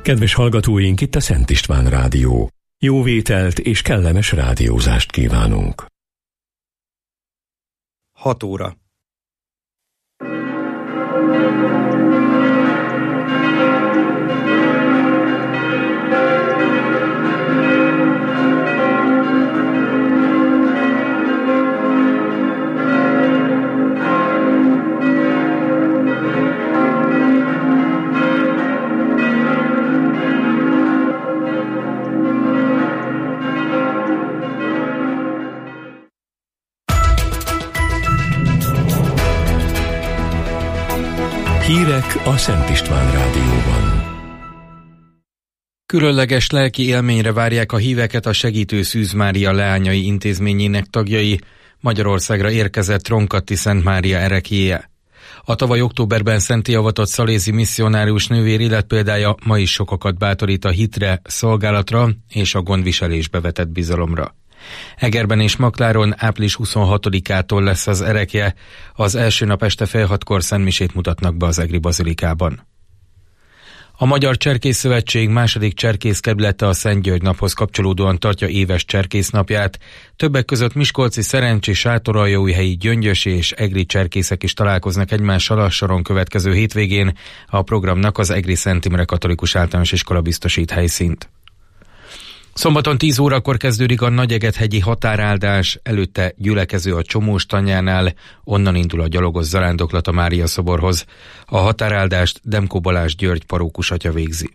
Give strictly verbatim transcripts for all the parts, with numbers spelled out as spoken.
Kedves hallgatóink, itt a Szent István Rádió. Jó vételt és kellemes rádiózást kívánunk. hat óra. Hírek a Szent István Rádióban. Különleges lelki élményre várják a híveket a Segítő Szűz Mária leányai intézményének tagjai. Magyarországra érkezett Ronkatti Szent Mária ereklyéje. A tavaly októberben szentté avatott szalézi misszionárius nővér életpéldája ma is sokakat bátorít a hitre, szolgálatra és a gondviselésbe vetett bizalomra. Egerben és Makláron április huszonhatodikától lesz az erekje, az első nap este fél hatkor szentmisét mutatnak be az egri bazilikában. A Magyar Cserkész Szövetség második cserkészkerülete a Szent György naphoz kapcsolódóan tartja éves cserkésznapját. Többek között miskolci, szerencsés, sátoraljaújhelyi, gyöngyösi és egri cserkészek is találkoznak egymással a soron következő hétvégén. A programnak az egri Szent Imre Katolikus Általános Iskola biztosít helyszínt. Szombaton tíz órakor kezdődik a Nagyegethegyi határáldás, előtte gyülekező a Csomós tanyánál, onnan indul a gyalogos zarándoklat a Mária szoborhoz. A határáldást Demko Balázs György parókus atya végzi.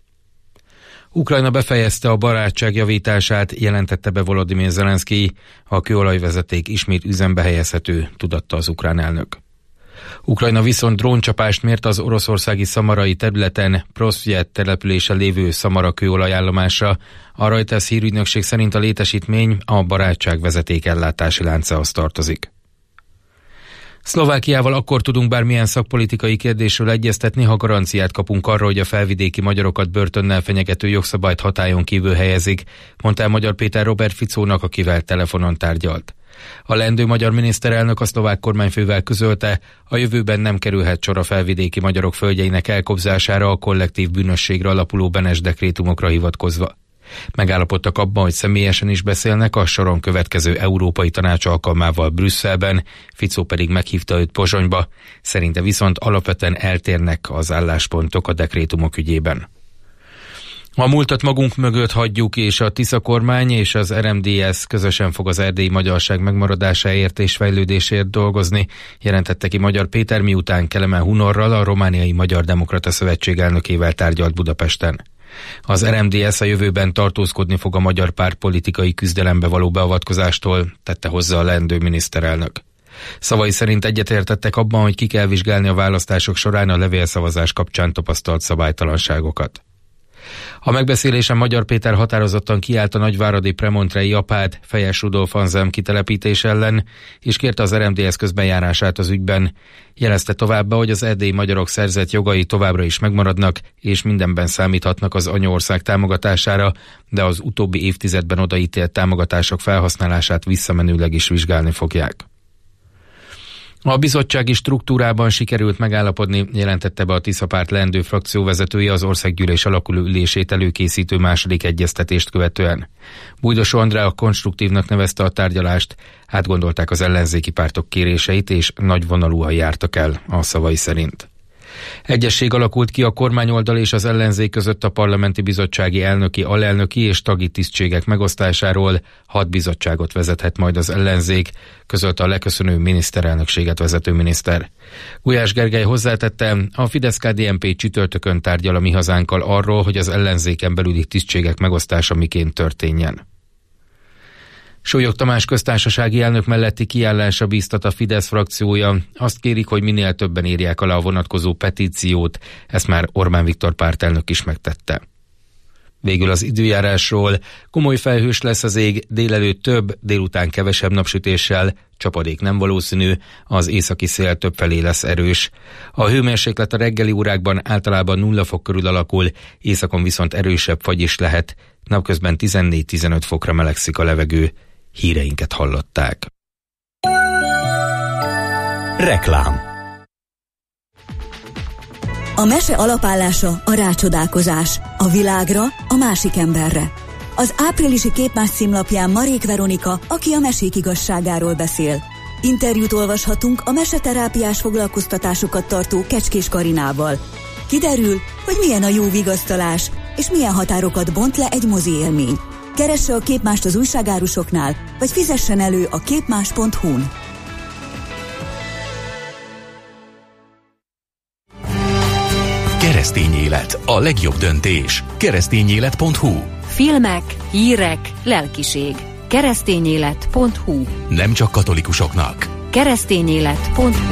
Ukrajna befejezte a barátság javítását, jelentette be Volodymyr Zelenszkij, a kőolajvezeték ismét üzembe helyezhető, tudatta az ukrán elnök. Ukrajna viszont dróncsapást mért az oroszországi szamarai területen Prosvjet településen lévő Szamara kőolajállomásra. A Reuters hírügynökség szerint a létesítmény a barátság vezetékellátási láncához tartozik. Szlovákiával akkor tudunk bármilyen szakpolitikai kérdésről egyeztetni, ha garanciát kapunk arra, hogy a felvidéki magyarokat börtönnel fenyegető jogszabályt hatályon kívül helyezik, mondta el Magyar Péter Robert Ficónak, akivel telefonon tárgyalt. A leendő magyar miniszterelnök a szlovák kormányfővel közölte, a jövőben nem kerülhet sor a felvidéki magyarok földjeinek elkobzására a kollektív bűnösségre alapuló Benes dekrétumokra hivatkozva. Megállapodtak abban, hogy személyesen is beszélnek a soron következő Európai Tanács alkalmával Brüsszelben, Ficó pedig meghívta őt Pozsonyba, szerinte viszont alapvetően eltérnek az álláspontok a dekrétumok ügyében. A múltat magunk mögött hagyjuk, és a Tisza kormány és az er em dé es közösen fog az erdélyi magyarság megmaradásáért és fejlődésért dolgozni, jelentette ki Magyar Péter, miután Kelemen Hunorral, a Romániai Magyar Demokrata Szövetség elnökével tárgyalt Budapesten. Az er em dé es a jövőben tartózkodni fog a magyar párt politikai küzdelembe való beavatkozástól, tette hozzá a leendő miniszterelnök. Szavai szerint egyetértettek abban, hogy ki kell vizsgálni a választások során a levélszavazás kapcsán tapasztalt szabálytalanságokat. A megbeszélésen Magyar Péter határozottan kiállt a nagyváradi Premontrei apád, Fejes Rudolf Anselm kitelepítés ellen, és kérte az er em dé es közbenjárását az ügyben. Jelezte továbbá, hogy az erdélyi magyarok szerzett jogai továbbra is megmaradnak, és mindenben számíthatnak az anyaország támogatására, de az utóbbi évtizedben odaítélt támogatások felhasználását visszamenőleg is vizsgálni fogják. A bizottsági struktúrában sikerült megállapodni, jelentette be a Tisza párt leendő frakcióvezetője az országgyűlés alakuló ülését előkészítő második egyeztetést követően. Bújdosó Andrá a konstruktívnak nevezte a tárgyalást, átgondolták az ellenzéki pártok kéréseit és nagyvonalúan jártak el, a szavai szerint. Egyesség alakult ki a kormányoldal és az ellenzék között a parlamenti bizottsági elnöki, alelnöki és tagi tisztségek megosztásáról. Hat bizottságot vezethet majd az ellenzék, közölte a leköszönő miniszterelnökséget vezető miniszter. Gulyás Gergely hozzátette, a Fidesz-ká dé en pé csütörtökön tárgyal a Mi Hazánkkal arról, hogy az ellenzéken belüli tisztségek megosztása miként történjen. Súlyog Tamás köztársasági elnök melletti kiállásra bíztat a Fidesz frakciója. Azt kérik, hogy minél többen írják alá a vonatkozó petíciót, ezt már Orbán Viktor pártelnök is megtette. Végül az időjárásról. Komoly felhős lesz az ég, délelőtt több, délután kevesebb napsütéssel, csapadék nem valószínű, az északi szél többfelé lesz erős. A hőmérséklet a reggeli órákban általában nulla fok körül alakul, északon viszont erősebb fagy is lehet, napközben tizennégy-tizenöt fokra melegszik a levegő. Híreinket hallották. Reklám. A mese alapállása a rácsodálkozás, a világra, a másik emberre. Az áprilisi Képmás címlapján Marék Veronika, aki a mesék igazságáról beszél. Interjút olvashatunk a meseterápiás foglalkoztatásokat tartó Kecskés Karinával. Kiderül, hogy milyen a jó vigasztalás, és milyen határokat bont le egy mozi élmény. Keresse a Képmást az újságárusoknál, vagy fizessen elő a képmás pont hu-n. Keresztény élet, a legjobb döntés. keresztényélet pont hu. Filmek, hírek, lelkiség. keresztényélet pont hu. Nem csak katolikusoknak. keresztényélet pont hu.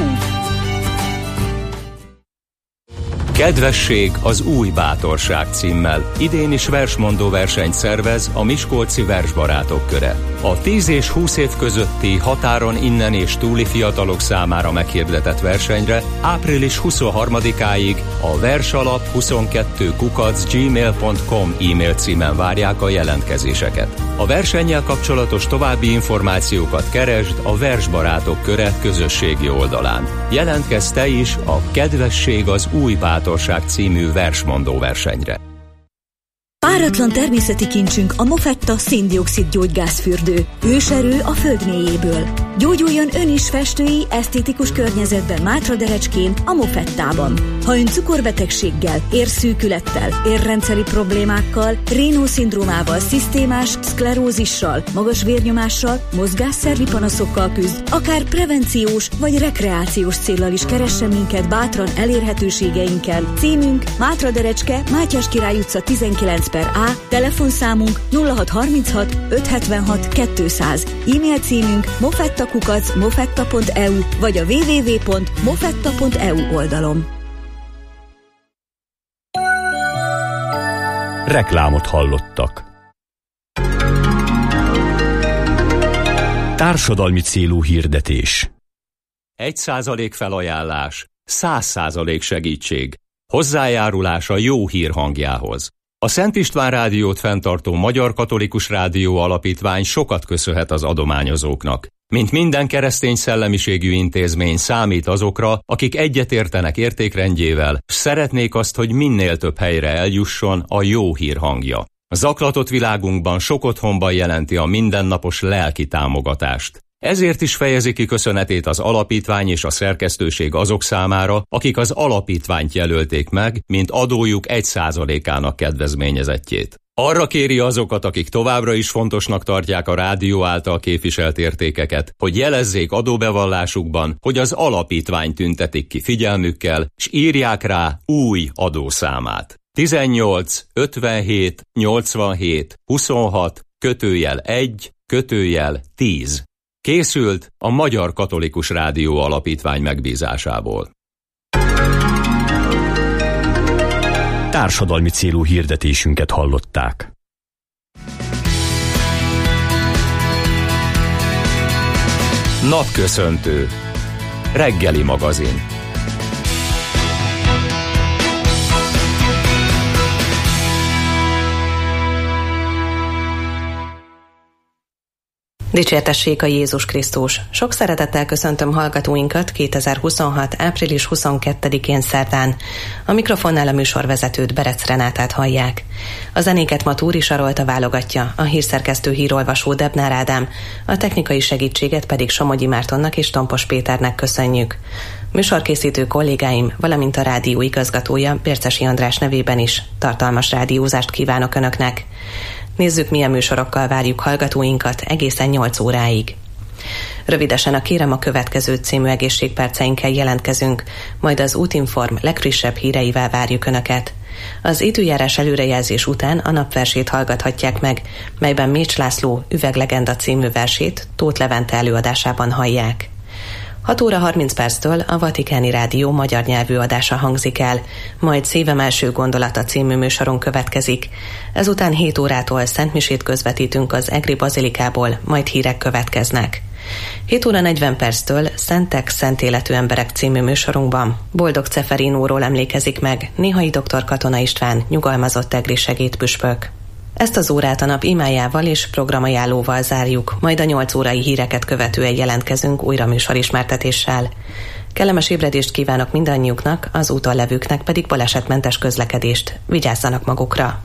Kedvesség az új bátorság címmel idén is versmondó versenyt szervez a Miskolci Versbarátok Köre. A tíz és húsz év közötti határon innen és túli fiatalok számára meghirdetett versenyre április huszonharmadikáig a versalap huszonkettő kukac gmail pont com e-mail címen várják a jelentkezéseket. A versennyel kapcsolatos további információkat keresd a Versbarátok Köre közösségi oldalán. Jelentkezz te is a Kedvesség az új bátorság című versmondó versenyre. Páratlan természeti kincsünk a Mofetta szén-dioxid gyógygázfürdő. Őserő a föld mélyéből. Gyógyuljon ön is festői, esztétikus környezetben Mátraderecskén, a Mofettában. Ha ön cukorbetegséggel, érszűkülettel, érrendszeri problémákkal, Raynaud-szindrómával, szisztémás szklerózissal, magas vérnyomással, mozgásszervi panaszokkal küzd, akár prevenciós vagy rekreációs céllal is keressen minket bátran elérhetőségeinkkel. Címünk Mátraderecske, Mátyás Király utca tizenkilenc per A, telefonszámunk nulla hat harminchat ötszázhetvenhat kétszáz, e-mail címünk mofettakukac mofetta pont e u vagy a double-u double-u double-u pont mofetta pont e u oldalon. Reklámot hallottak. Társadalmi célú hirdetés. Egy százalék felajánlás, száz százalék segítség. Hozzájárulás a jó hír hangjához. A Szent István Rádiót fenntartó Magyar Katolikus Rádió Alapítvány sokat köszönhet az adományozóknak. Mint minden keresztény szellemiségű intézmény számít azokra, akik egyetértenek értékrendjével, s szeretnék azt, hogy minél több helyre eljusson a jó hír hangja. A zaklatott világunkban sok otthonban jelenti a mindennapos lelki támogatást. Ezért is fejezi ki köszönetét az alapítvány és a szerkesztőség azok számára, akik az alapítványt jelölték meg, mint adójuk egy százalékának kedvezményezettjét. Arra kéri azokat, akik továbbra is fontosnak tartják a rádió által képviselt értékeket, hogy jelezzék adóbevallásukban, hogy az alapítvány tüntetik ki figyelmükkel, s írják rá új adószámát. tizennyolc ötvenhét nyolcvanhét huszonhat kötőjel egy kötőjel tíz. Készült a Magyar Katolikus Rádió Alapítvány megbízásából. Társadalmi célú hirdetésünket hallották. Napköszöntő. Reggeli magazin. Dicsértessék a Jézus Krisztus! Sok szeretettel köszöntöm hallgatóinkat kétezer-huszonhat. április huszonkettedikén szerdán. A mikrofonnál a műsorvezetőt, Berec Renátát hallják. A zenéket ma Túri Sarolta válogatja, a hírszerkesztő hírolvasó Debnár Ádám, a technikai segítséget pedig Somogyi Mártonnak és Tompos Péternek köszönjük. Műsorkészítő kollégáim, valamint a rádió igazgatója, Bércesi András nevében is tartalmas rádiózást kívánok Önöknek. Nézzük, milyen műsorokkal várjuk hallgatóinkat egészen nyolc óráig. Rövidesen a Kérem a következő című egészségperceinkkel jelentkezünk, majd az Útinform legfrissebb híreivel várjuk Önöket. Az időjárás előrejelzés után a napversét hallgathatják meg, melyben Mécs László Üveglegenda című versét Tóth Levente előadásában hallják. hat óra harminc perctől a Vatikáni Rádió magyar nyelvű adása hangzik el, majd Szívem első gondolata című műsoron következik. Ezután hét órától szentmisét közvetítünk az Egri Bazilikából, majd hírek következnek. hét óra negyven perctől Szentek, szent életű emberek című műsorunkban Boldog Ceferinóról emlékezik meg Néhai doktor Katona István, nyugalmazott egri segédpüspök. Ezt az órát a nap imájával és programajánlóval zárjuk, majd a nyolc órai híreket követően jelentkezünk újra műsorismertetéssel. Kellemes ébredést kívánok mindannyiuknak, az úton levőknek pedig balesetmentes közlekedést. Vigyázzanak magukra!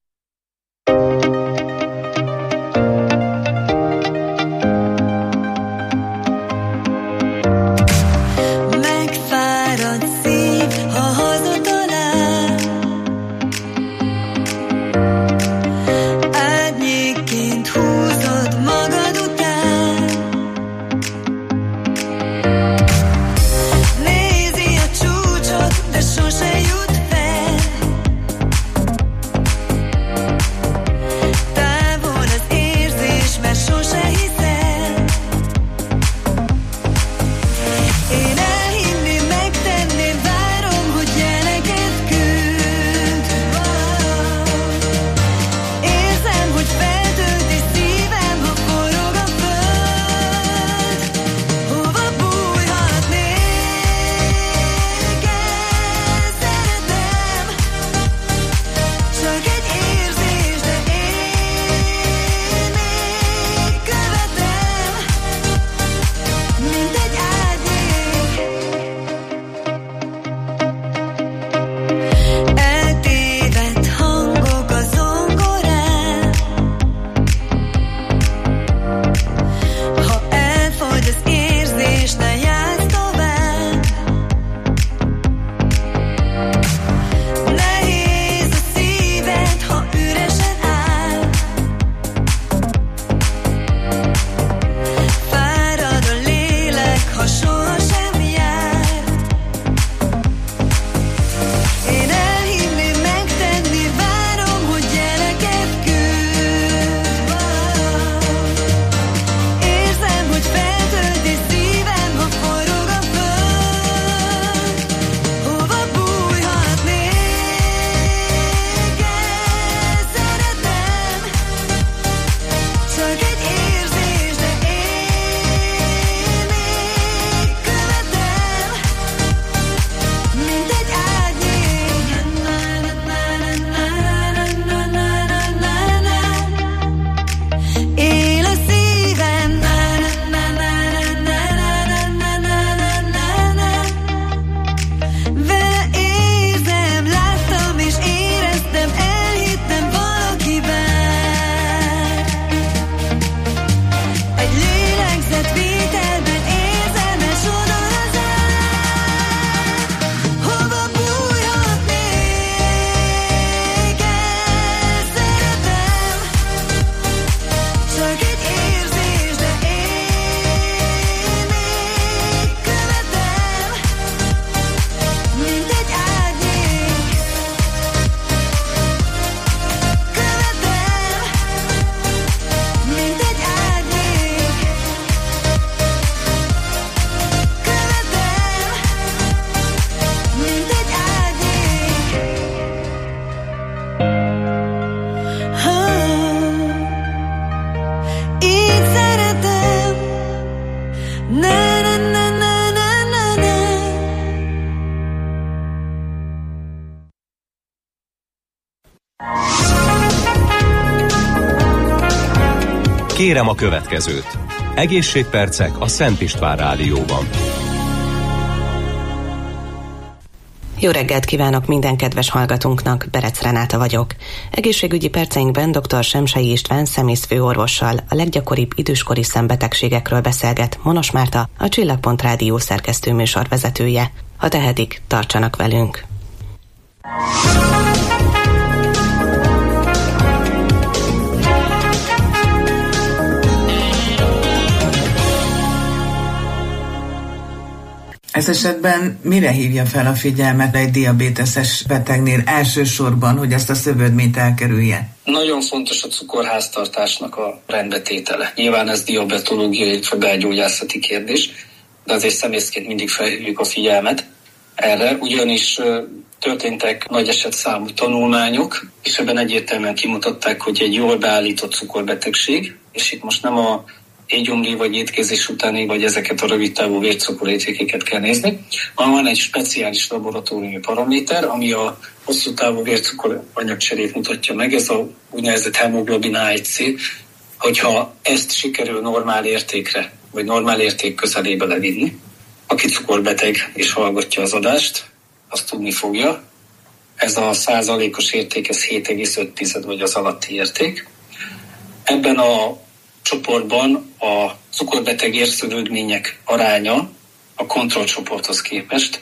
Kérem a következőt. Egészségpercek a Szent István Rádióban. Jó reggelt kívánok minden kedves hallgatónknak, Berec Renáta vagyok. Egészségügyi perceinkben dr. Semsei István szemészfőorvossal a leggyakoribb időskori szembetegségekről beszélget Monos Márta, a Csillagpont Rádió szerkesztő műsorvezetője. Ha tehetik, tartsanak velünk! Ez esetben mire hívja fel a figyelmet egy diabéteses betegnél elsősorban, hogy ezt a szövődményt elkerülje? Nagyon fontos a cukorháztartásnak a rendbetétele. Nyilván ez diabetológiai vagy belgyógyászati kérdés, de azért szemészként mindig felhívjuk a figyelmet erre, ugyanis történtek nagy esetszámú tanulmányok, és ebben egyértelműen kimutatták, hogy egy jól beállított cukorbetegség, és itt most nem a étgyomri vagy étkezés utáni, vagy ezeket a rövidtávú vércukorértékeket kell nézni, hanem van egy speciális laboratóriumi paraméter, ami a hosszú távú vércukor anyagcserét mutatja meg, ez a úgynevezett hemoglobin á egy cé, hogyha ezt sikerül normál értékre, vagy normál érték közelébe levinni, Aki cukorbeteg és hallgatja az adást, azt tudni fogja. Ez a százalékos érték, ez hét egész öt vagy az alatti érték. Ebben a csoportban a cukorbeteg érszövődmények aránya a kontrollcsoporthoz képest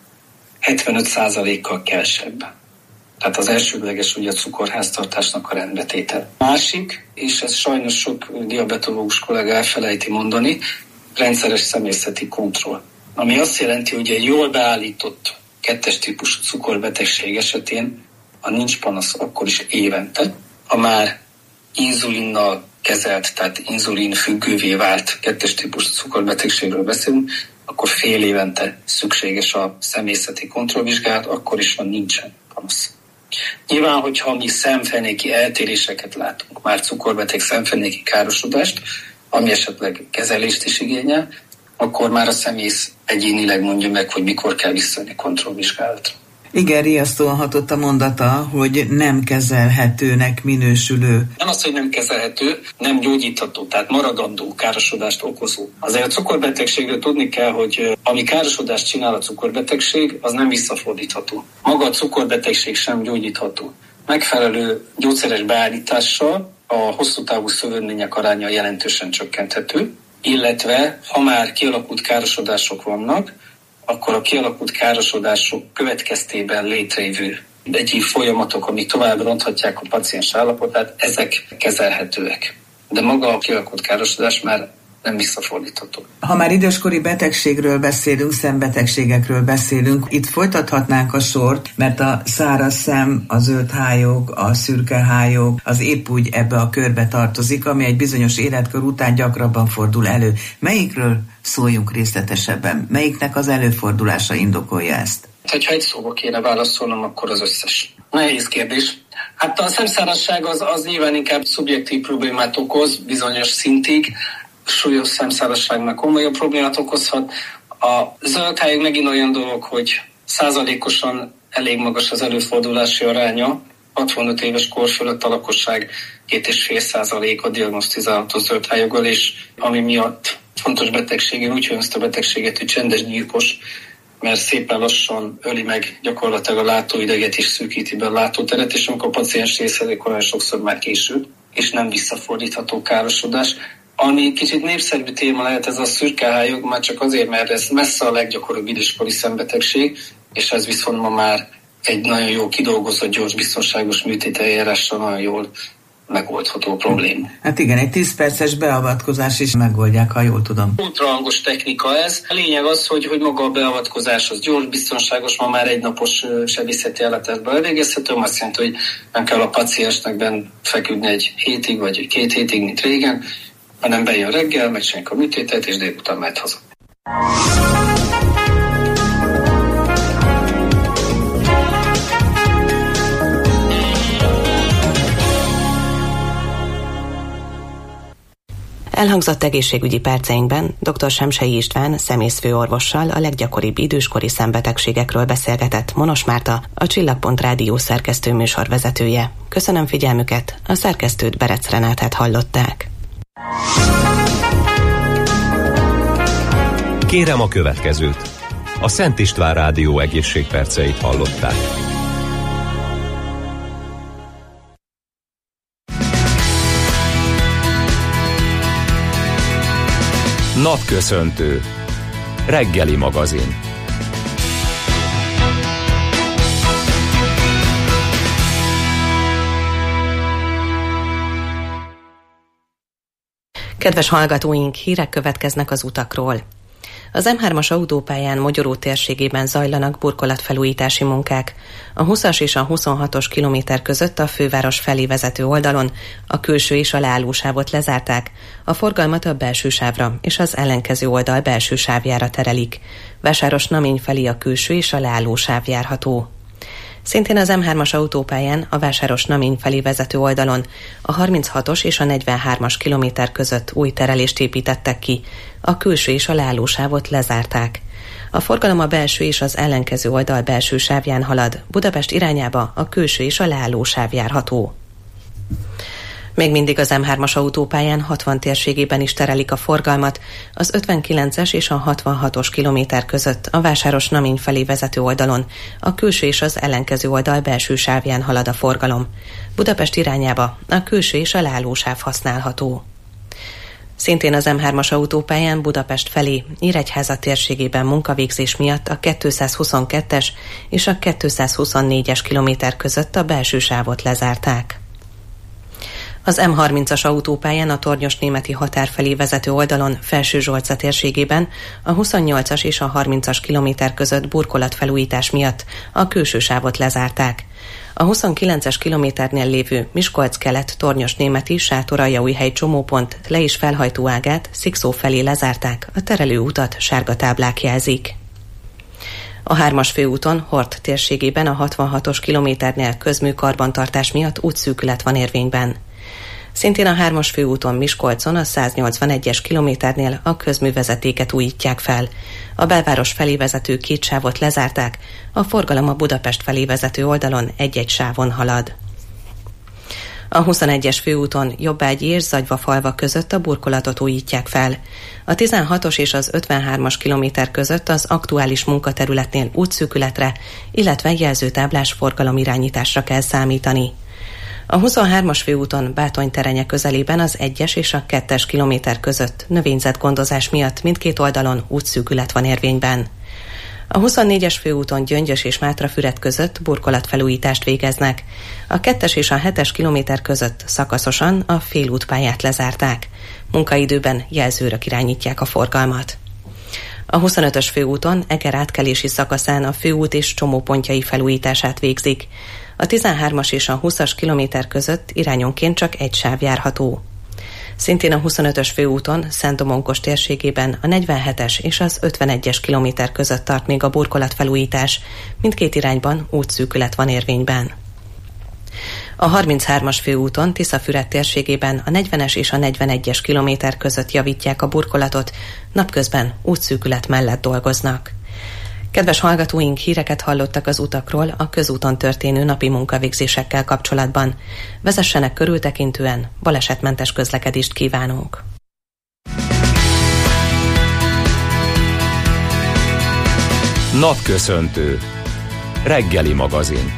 hetvenöt százalékkal kevesebb. Tehát az elsődleges ugye a cukorháztartásnak a rendbetétel. Másik, és ez sajnos sok diabetológus kollega elfelejti mondani, rendszeres személyzeti kontroll. Ami azt jelenti, hogy egy jól beállított kettes típusú cukorbetegség esetén, ha nincs panasz, akkor is évente. Ha már inzulinnal kezelt, tehát inzulin függővé vált kettes típusú cukorbetegségről beszélünk, akkor fél évente szükséges a személyzeti kontrollvizsgálat, akkor is, ha nincsen panasz. Nyilván, hogyha mi szemfenéki eltéréseket látunk, már cukorbeteg szemfenéki károsodást, ami esetleg kezelést is igényel, akkor már a szemész egyénileg mondja meg, hogy mikor kell visszajönni kontrollvizsgálatra. Igen, riasztóan hatott a mondata, hogy nem kezelhetőnek minősülő. Nem az, hogy nem kezelhető, nem gyógyítható, tehát maradandó károsodást okozó. Azért a cukorbetegségről tudni kell, hogy ami károsodást csinál a cukorbetegség, az nem visszafordítható. Maga a cukorbetegség sem gyógyítható. Megfelelő gyógyszeres beállítással a hosszú távú szövődmények aránya jelentősen csökkenthető, illetve ha már kialakult károsodások vannak, akkor a kialakult károsodások következtében létrejövő egyéb folyamatok, amik tovább ronthatják a paciens állapotát, ezek kezelhetőek. De maga a kialakult károsodás már nem visszafordítható. Ha már időskori betegségről beszélünk, szembetegségekről beszélünk, itt folytathatnánk a sort, mert a száraz szem, a zöld hályog, a szürke hályog, az épp úgy ebbe a körbe tartozik, ami egy bizonyos életkor után gyakrabban fordul elő. Melyikről szóljunk részletesebben? Melyiknek az előfordulása indokolja ezt? Ha egy szóba kéne válaszolnom, akkor az összes. Nehéz kérdés. Hát a szemszárazság az, az nyilván inkább szubjektív problémát okoz bizonyos szintig, súlyos szemszárazságnál komolyabb problémát okozhat. A zöld hályog megint olyan dolog, hogy százalékosan elég magas az előfordulási aránya. hatvanöt éves kor fölött a lakosság két egész öt százaléka diagnosztizálható zöld hályoggal, és ami miatt fontos betegsége, úgy hívja ezt a betegséget, hogy csendes gyilkos, mert szépen lassan öli meg gyakorlatilag a látóideget és szűkíti be a látóteret, és amikor a paciens részedik, olyan sokszor már később, és nem visszafordítható károsodás. Ami kicsit népszerű téma lehet, ez a szürke hályog, már csak azért, mert ez messze a leggyakoribb időskori szembetegség, és ez viszont ma már egy nagyon jó kidolgozott, gyors, biztonságos műtételjárással nagyon jól megoldható probléma. Hát igen, egy tíz perces beavatkozás is megoldják, ha jól tudom. Ultrahangos technika ez. A lényeg az, hogy, hogy maga a beavatkozás az gyors, biztonságos, ma már egy napos sebészeti ellátásban elvégezhető, azt jelenti, hogy nem kell a paciensnek benn feküdni egy hétig, vagy két hétig, mint régen, hanem bejön reggel, megcsináljuk a műtétet, és délután mehet haza. Elhangzott egészségügyi perceinkben dr. Semsei István szemészfőorvossal a leggyakoribb időskori szembetegségekről beszélgetett Monos Márta, a Csillagpont Rádió szerkesztő műsorvezetője. Köszönöm figyelmüket, a szerkesztőt, Berec Renátát hallották. Kérem a következőt. A Szent István Rádió egészségperceit hallották. Napköszöntő. Reggeli magazin. Kedves hallgatóink, hírek következnek az utakról. Az em hármas autópályán Mogyoró térségében zajlanak burkolatfelújítási munkák. A húszas és a huszonhatos kilométer között a főváros felé vezető oldalon a külső és a leálló sávot lezárták, a forgalmat a belső sávra és az ellenkező oldal belső sávjára terelik. Vásáros-Namény felé a külső és a leálló sáv járható. Szintén az em hármas autópályán a Vásáros-Namény felé vezető oldalon a harminchatos és a negyvenhármas kilométer között új terelést építettek ki, a külső és a leálló sávot lezárták. A forgalom a belső és az ellenkező oldal belső sávján halad, Budapest irányába a külső és a leálló sáv járható. Még mindig az M hármas autópályán hatvan térségében is terelik a forgalmat, az ötvenkilences és a hatvanhatos kilométer között a Vásáros-Namény felé vezető oldalon, a külső és az ellenkező oldal belső sávján halad a forgalom. Budapest irányába a külső és a leállósáv használható. Szintén az M hármas autópályán Budapest felé Nyíregyháza térségében munkavégzés miatt a kétszázhuszonkettes és a kétszázhuszonnégyes kilométer között a belső sávot lezárták. Az M harmincas autópályán a Tornyos-Németi határ felé vezető oldalon Felsőzsolca térségében a huszonnyolcas és a harmincas kilométer között burkolatfelújítás miatt a külső sávot lezárták. A huszonkilences kilométernél lévő Miskolc-kelet Tornyos-Németi Sátoraljaújhely csomópont le- és felhajtóágát Szikszó felé lezárták, a terelő utat sárga táblák jelzik. A hármas főúton Hort térségében a hatvanhatos kilométernél közműkarbantartás miatt útszűkület van érvényben. Szintén a hármas főúton Miskolcon a száznyolcvanegyes kilométernél a közművezetéket újítják fel. A belváros felé vezető két sávot lezárták, a forgalom a Budapest felé vezető oldalon egy-egy sávon halad. A huszonegyes főúton Jobbágyi és Zagyvafalva között a burkolatot újítják fel. A tizenhatos és az ötvenhármas kilométer között az aktuális munkaterületnél útszűkületre, illetve jelzőtáblás forgalomirányításra kell számítani. A huszonhármas főúton Bátony-Terenye közelében az egyes és a kettes kilométer között növényzetgondozás miatt mindkét oldalon útszűkület van érvényben. A huszonnégyes főúton Gyöngyös és Mátrafüred között burkolatfelújítást végeznek. A kettes és a hetes kilométer között szakaszosan a félútpályát lezárták. Munkaidőben jelzőrök irányítják a forgalmat. A huszonötös főúton Eger átkelési szakaszán a főút és csomópontjai felújítását végzik. A tizenhármas és a huszas kilométer között irányonként csak egy sáv járható. Szintén a huszonötös főúton Szent-Domonkos térségében a negyvenhetes és az ötvenegyes kilométer között tart még a burkolatfelújítás, mindkét irányban útszűkület van érvényben. A harminchármas főúton Tiszafüred térségében a negyvenes és a negyvenegyes kilométer között javítják a burkolatot, napközben útszűkület mellett dolgoznak. Kedves hallgatóink, híreket hallottak az utakról a közúton történő napi munkavégzésekkel kapcsolatban. Vezessenek körültekintően, balesetmentes közlekedést kívánunk! Napköszöntő. Reggeli magazin.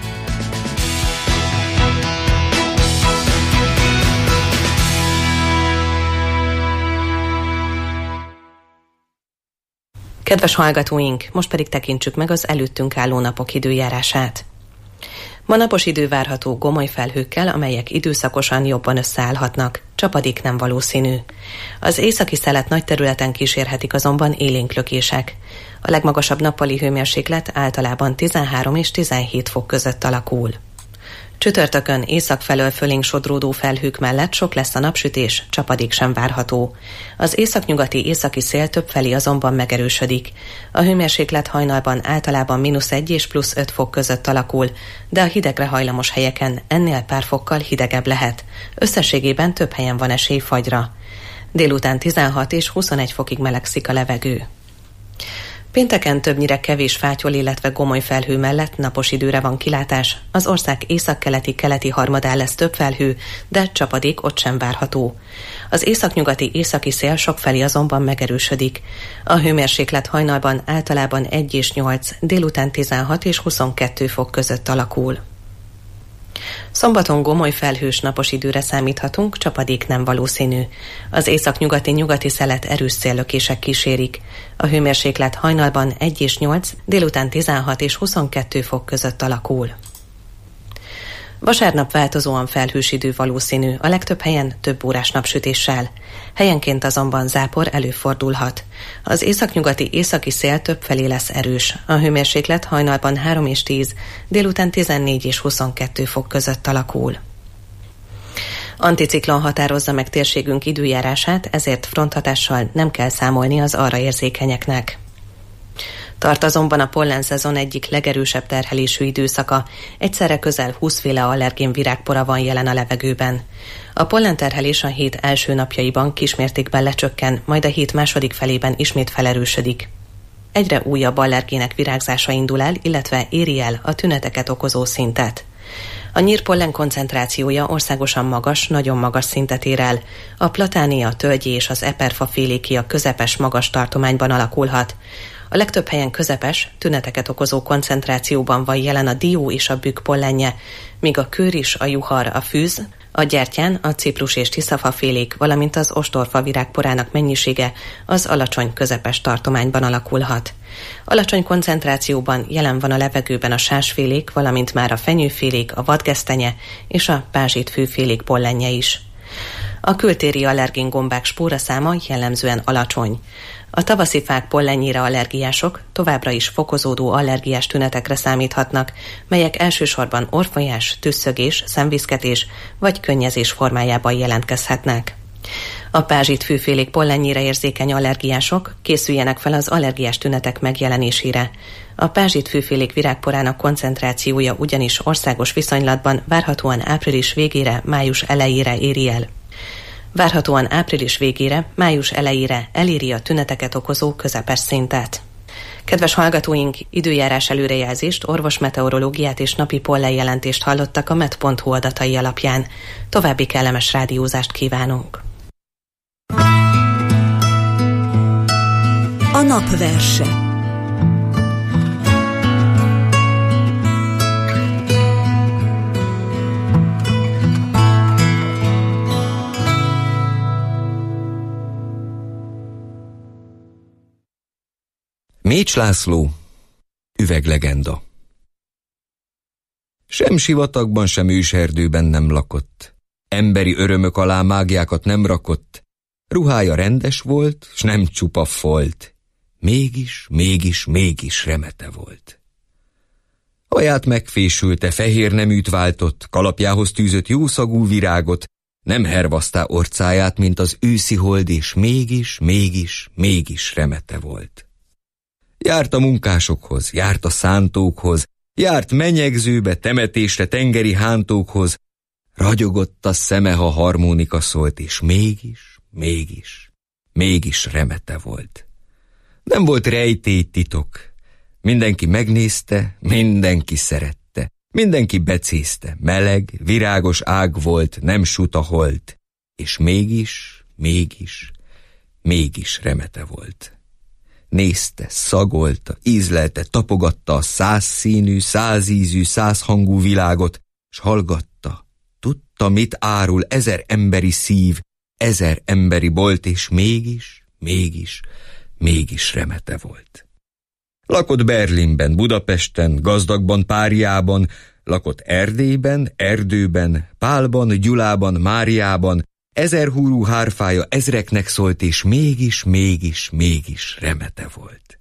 Kedves hallgatóink, most pedig tekintsük meg az előttünk álló napok időjárását. Ma napos idő várható gomoly felhőkkel, amelyek időszakosan jobban összeállhatnak. Csapadék nem valószínű. Az északi szelet nagy területen kísérhetik azonban élénk lökések. A legmagasabb nappali hőmérséklet általában tizenhárom és tizenhét fok között alakul. Csütörtökön észak felől fölénk sodródó felhők mellett sok lesz a napsütés, csapadék sem várható. Az északnyugati északi szél többfelé azonban megerősödik. A hőmérséklet hajnalban általában mínusz egy és plusz öt fok között alakul, de a hidegre hajlamos helyeken ennél pár fokkal hidegebb lehet. Összességében több helyen van esély fagyra. Délután tizenhat és huszonegy fokig melegszik a levegő. Pénteken többnyire kevés fátyol, illetve gomoly felhő mellett napos időre van kilátás. Az ország északkeleti keleti harmadán lesz több felhő, de csapadék ott sem várható. Az északnyugati északi szél sokfelé azonban megerősödik. A hőmérséklet hajnalban általában egy és nyolc, délután tizenhat és huszonkettő fok között alakul. Szombaton gomoly felhős napos időre számíthatunk, csapadék nem valószínű. Az északnyugati nyugati szelet erős széllökések kísérik. A hőmérséklet hajnalban egy és nyolc, délután tizenhat és huszonkettő fok között alakul. Vasárnap változóan felhős idő valószínű, a legtöbb helyen több órás napsütéssel. Helyenként azonban zápor előfordulhat. Az északnyugati északi szél többfelé lesz erős. A hőmérséklet hajnalban három és tíz, délután tizennégy és huszonkettő fok között alakul. Anticiklon határozza meg térségünk időjárását, ezért fronthatással nem kell számolni az arra érzékenyeknek. Tart azonban a pollenszezon egyik legerősebb terhelésű időszaka, egyszerre közel húszféle allergén virágpora van jelen a levegőben. A pollenterhelés a hét első napjaiban kismértékben lecsökken, majd a hét második felében ismét felerősödik. Egyre újabb allergének virágzása indul el, illetve éri el a tüneteket okozó szintet. A nyírpollen koncentrációja országosan magas, nagyon magas szintet ér el. A platánia, tölgyi és az eperfa félékia közepes magas tartományban alakulhat. A legtöbb helyen közepes, tüneteket okozó koncentrációban van jelen a dió és a bükk pollenje, míg a kőris, a juhar, a fűz, a gyertyán, a ciprus és tiszafafélék, valamint az ostorfa virágporának mennyisége az alacsony közepes tartományban alakulhat. Alacsony koncentrációban jelen van a levegőben a sásfélék, valamint már a fenyőfélék, a vadgesztenye és a pázsitfűfélék pollenje is. A kültéri allergén gombák spóraszáma jellemzően alacsony. A tavaszi fák pollenjére allergiások továbbra is fokozódó allergiás tünetekre számíthatnak, melyek elsősorban orrfolyás, tüsszögés, szemviszketés vagy könnyezés formájában jelentkezhetnek. A pázsitfűfélék pollenjére érzékeny allergiások készüljenek fel az allergiás tünetek megjelenésére. A pázsitfűfélék virágporának koncentrációja ugyanis országos viszonylatban várhatóan április végére, május elejére éri el. Várhatóan április végére, május elejére eléri a tüneteket okozó közepes szintet. Kedves hallgatóink, időjárás előrejelzést, orvosmeteorológiát és napi pollenjelentést hallottak a med pont hu adatai alapján. További kellemes rádiózást kívánunk! A napverse. Mécs László, üveglegenda. Sem sivatagban, sem őserdőben nem lakott, emberi örömök alá mágiákat nem rakott, ruhája rendes volt, s nem csupa folt, mégis, mégis, mégis remete volt. Haját megfésülte, fehér neműt váltott, kalapjához tűzött jószagú virágot, nem hervasztá orcáját, mint az őszi hold, és mégis, mégis, mégis remete volt. Járt a munkásokhoz, járt a szántókhoz, járt menyegzőbe, temetésre, tengeri hántókhoz, ragyogott a szeme, ha harmonika szólt, és mégis, mégis, mégis remete volt. Nem volt rejtély titok, mindenki megnézte, mindenki szerette, mindenki becézte, meleg, virágos ág volt, nem suta holt, és mégis, mégis, mégis remete volt. Nézte, szagolta, ízlelte, tapogatta a százszínű, százízű, százhangú világot, s hallgatta, tudta, mit árul ezer emberi szív, ezer emberi bolt, és mégis, mégis, mégis remete volt. Lakott Berlinben, Budapesten, gazdagban, Páriában, lakott Erdélyben, Erdőben, Pálban, Gyulában, Máriában, ezer húrú hárfája ezreknek szólt, és mégis, mégis, mégis remete volt.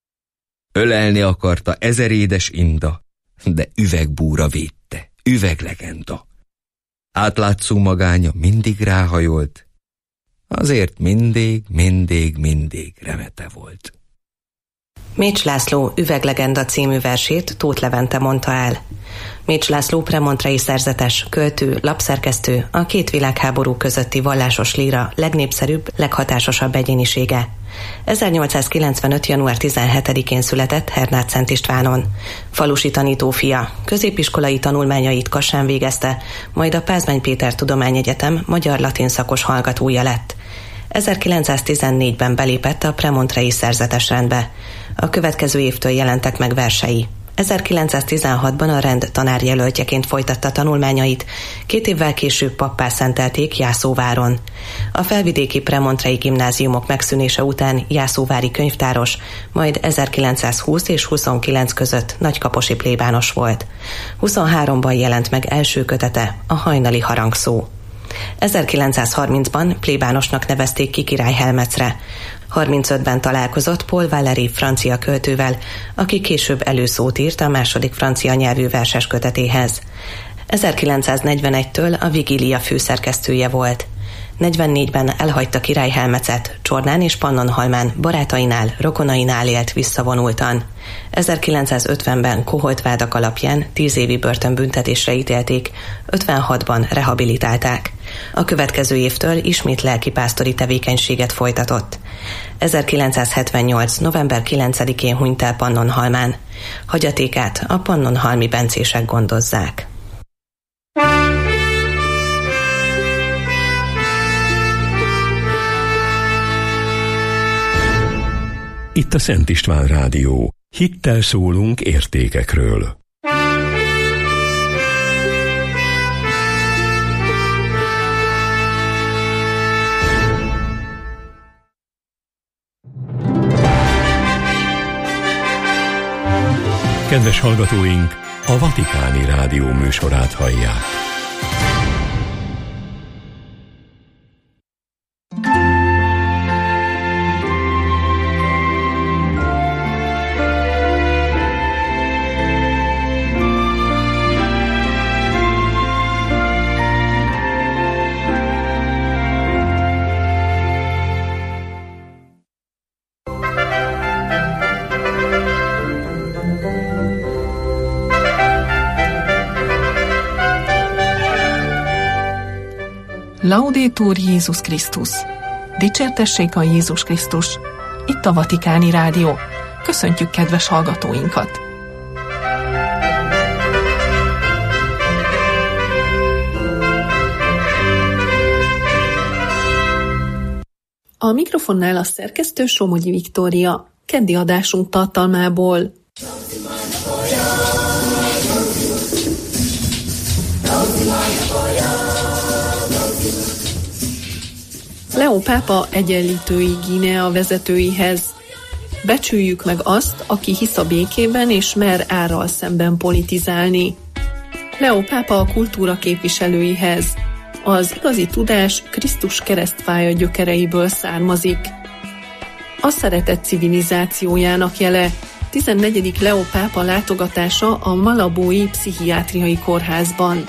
Ölelni akarta ezer édes inda, de üvegbúra védte, üveglegenda. Átlátszó magánya mindig ráhajolt, azért mindig, mindig, mindig remete volt. Mécs László üveglegenda című versét Tóth Levente mondta el. Mécs László premontrai szerzetes, költő, lapszerkesztő, a két világháború közötti vallásos líra legnépszerűbb, leghatásosabb egyénisége. ezernyolcszázkilencvenöt. január tizenhetedikén született Hernád-Szent Istvánon. Falusi tanítófia, középiskolai tanulmányait Kassán végezte, majd a Pázmány Péter Tudományegyetem magyar-latin szakos hallgatója lett. ezerkilencszáztizennégyben belépett a premontrai szerzetesrendbe. A következő évtől jelentek meg versei. ezerkilencszáztizenhatban a rend tanárjelöltjeként folytatta tanulmányait, két évvel később pappá szentelték Jászóváron. A felvidéki premontrai gimnáziumok megszűnése után jászóvári könyvtáros, majd ezerkilencszázhúsz és huszonkilenc között nagykaposi plébános volt. huszonháromban jelent meg első kötete, a Hajnali harangszó. ezerkilencszázharmincban plébánosnak nevezték ki Király Helmecre. harmincötben találkozott Paul Valéry francia költővel, aki később előszót írt a második francia nyelvű verses kötetéhez. ezerkilencszáznegyvenegytől a Vigília főszerkesztője volt. negyvennégyben elhagyta Király Helmecet, Csornán és Pannonhalmán barátainál, rokonainál élt visszavonultan. ezerkilencszázötvenben koholt vádak alapján tíz évi börtönbüntetésre ítélték, ötvenhatban rehabilitálták. A következő évtől ismét lelkipásztori tevékenységet folytatott. ezerkilencszázhetvennyolc. november kilencedikén hunyt el Pannonhalmán. Hagyatékát a pannonhalmi bencések gondozzák. Itt a Szent István Rádió. Hittel szólunk értékekről. Kedves hallgatóink, a Vatikáni Rádió műsorát hallják. Laudetur Jézus Krisztus! Dicsértessék a Jézus Krisztus! Itt a Vatikáni Rádió. Köszöntjük kedves hallgatóinkat! A mikrofonnál a szerkesztő Somogyi Viktória. Keddi adásunk tartalmából. Leó pápa egyenlítői Guinea vezetőihez. Becsüljük meg azt, aki hisz a békében és mer árral szemben politizálni. Leó pápa a kultúra képviselőihez. Az igazi tudás Krisztus keresztfája gyökereiből származik. A szeretet civilizációjának jele. tizennegyedik Leó pápa látogatása a Malabói Pszichiátriai Kórházban.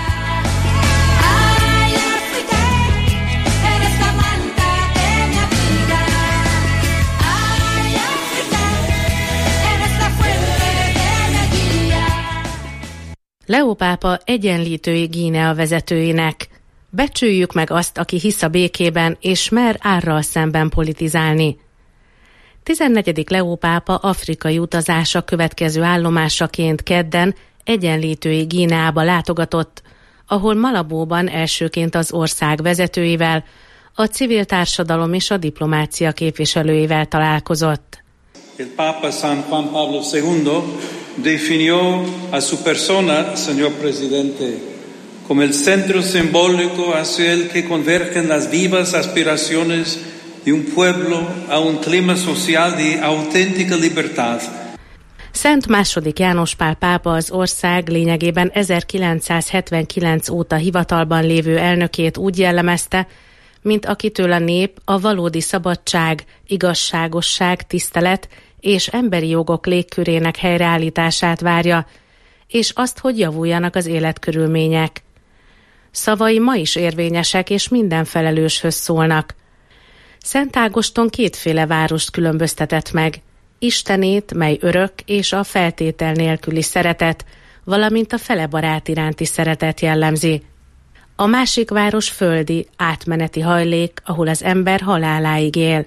Leó pápa egyenlítői Guinea vezetőinek. Becsüljük meg azt, aki hisz a békében, és mer árral szemben politizálni. tizennegyedik Leó pápa afrikai utazása következő állomásaként kedden egyenlítői Guineába látogatott, ahol Malabóban elsőként az ország vezetőivel, a civil társadalom és a diplomácia képviselőivel találkozott. El Papa San Juan Pablo segundo definió a su persona, señor presidente, como el centro simbólico hacia el que convergen las vivas aspiraciones de un pueblo a un clima social de auténtica libertad. Szent második János Pál pápa az ország lényegében ezerkilencszázhetvenkilenc óta hivatalban lévő elnökét úgy jellemezte, mint akitől a nép a valódi szabadság, igazságosság, tisztelet és emberi jogok légkörének helyreállítását várja, és azt, hogy javuljanak az életkörülmények. Szavai ma is érvényesek és minden felelőshöz szólnak. Szent Ágoston kétféle várost különböztetett meg, Istenét, mely örök, és a feltétel nélküli szeretet, valamint a fele barát iránti szeretet jellemzi. A másik város földi, átmeneti hajlék, ahol az ember haláláig él.